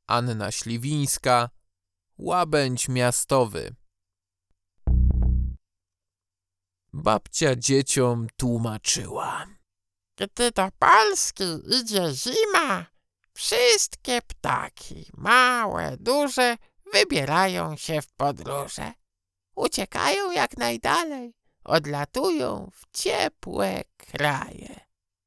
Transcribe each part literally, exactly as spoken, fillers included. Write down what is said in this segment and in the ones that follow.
Anna Śliwińska, Łabędź miastowy. Babcia dzieciom tłumaczyła. Gdy do Polski idzie zima, wszystkie ptaki, małe, duże, wybierają się w podróże. Uciekają jak najdalej, odlatują w ciepłe kraje.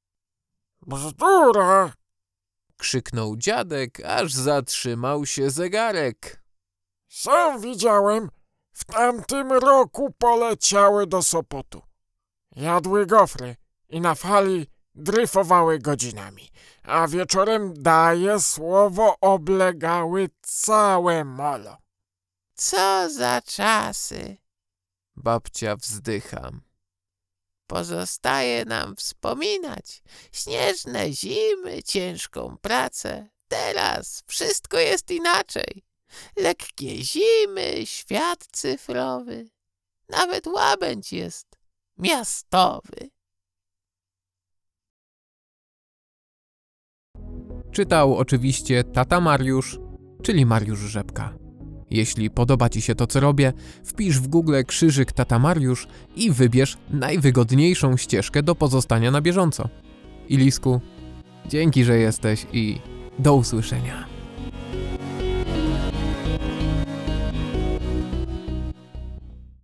Bzdura! Krzyknął dziadek, aż zatrzymał się zegarek. Sam widziałem, w tamtym roku poleciały do Sopotu. Jadły gofry i na fali dryfowały godzinami, a wieczorem, daję słowo, oblegały całe molo. Co za czasy! Babcia wzdycha. Pozostaje nam wspominać śnieżne zimy, ciężką pracę. Teraz wszystko jest inaczej. Lekkie zimy, świat cyfrowy. Nawet łabędź jest miastowy. Czytał oczywiście tata Mariusz, czyli Mariusz Rzepka. Jeśli podoba Ci się to, co robię, wpisz w Google krzyżyk tata Mariusz i wybierz najwygodniejszą ścieżkę do pozostania na bieżąco. Ilisku, dzięki, że jesteś i do usłyszenia.